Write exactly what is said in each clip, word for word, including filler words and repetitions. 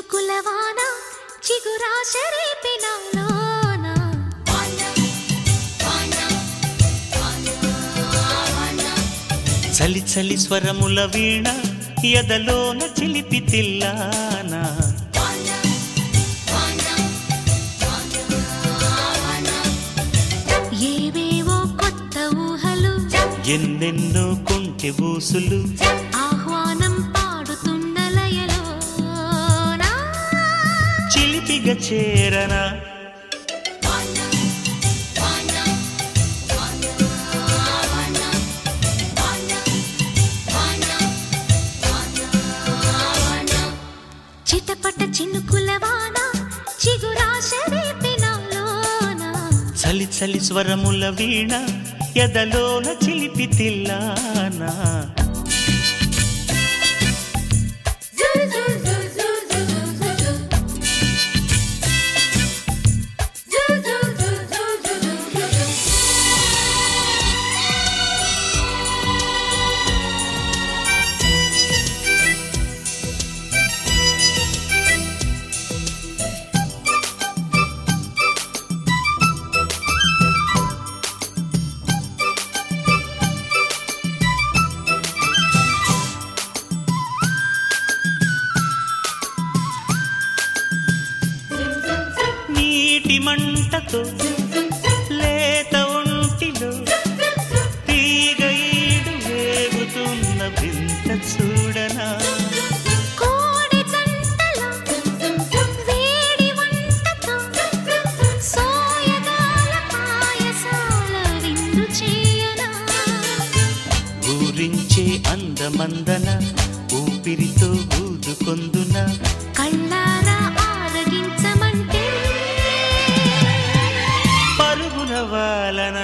చినుకులవాన చిగురాశ రేపినాలోన చలి చలి స్వరముల వీణ ఎదలోన చిలిపి తిల్లానా ఏవేవో కొత్త ఊహలు ఎన్నెన్నో కొంటె బూసులు ఆహ్వానం పాడుతున్న లయలోన చిలిపిగ చేరనా చిటపట చినుకులవాన చిగురాశ రేపినాలోన చలి చలి స్వరముల వీణ ఎదలోన చిలిపి తిల్లానా నీటి మంటతో లేత ఒంటిలో తీగ ఈడు వేగుతున్న వింత చూడనా కోడి జంటలో వేడి వంటతో సోయగాల పాయసాల విందు చేయనా ఊరించే అందమందన ఊపిరితో ఊదుకొందున కళ్ళారా ఆరగించమంటే పరుగున వాలన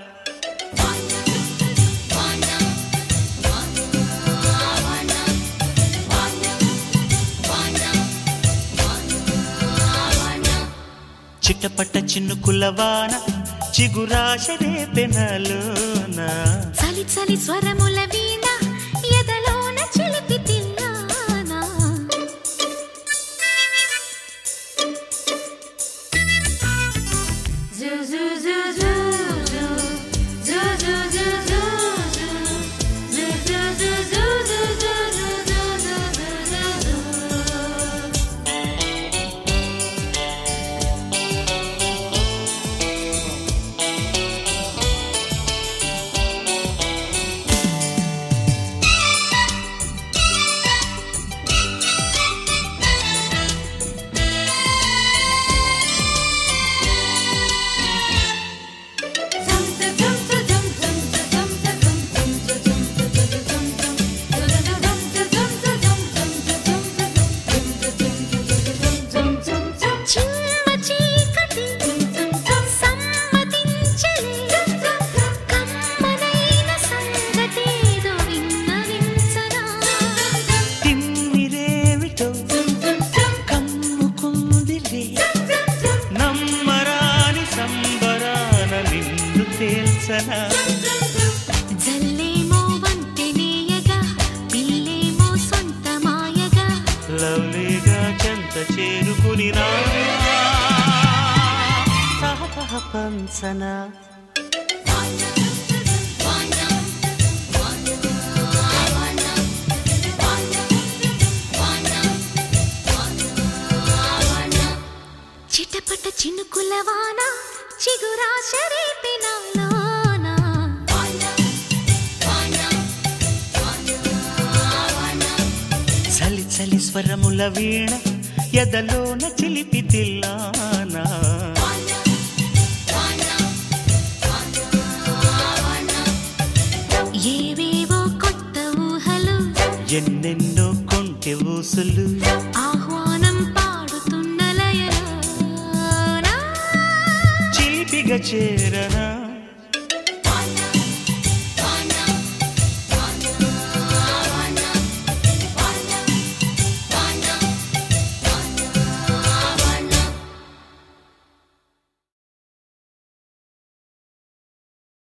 చిట్టపట్ట చిన్నుకులవాన చిగురాశ రేపెనలోన చలి చలి స్వరముల వీణ ఎదలోన చిలిపి తిల్లానా చిమ్మ చీకటి సమ్మతించలే కమ్మనైన సంగతేదో విన్నవించనా తిమ్మిరేమిటో కమ్ముకుందిలే నమ్మరాని సంబరాన నిన్ను తేల్చనా జల్లేమో వంతెనేయగా పిల్లేమో సొంత మాయగా లవ్లీగా చెంత చేరుకుని నా సహపహ పంచనా చిటపట చినుకులవాన చిగురాశ రేపినాలోన చలి చలి స్వరముల వీణ ఎదలోన చిలిపి తిల్లానా ఏవేవో కొత్త ఊహలు ఎన్నెన్నో కొంటె ఊసులు ఆహ్వానం పాడుతున్న లయలోన చిలిపిగ చేరనా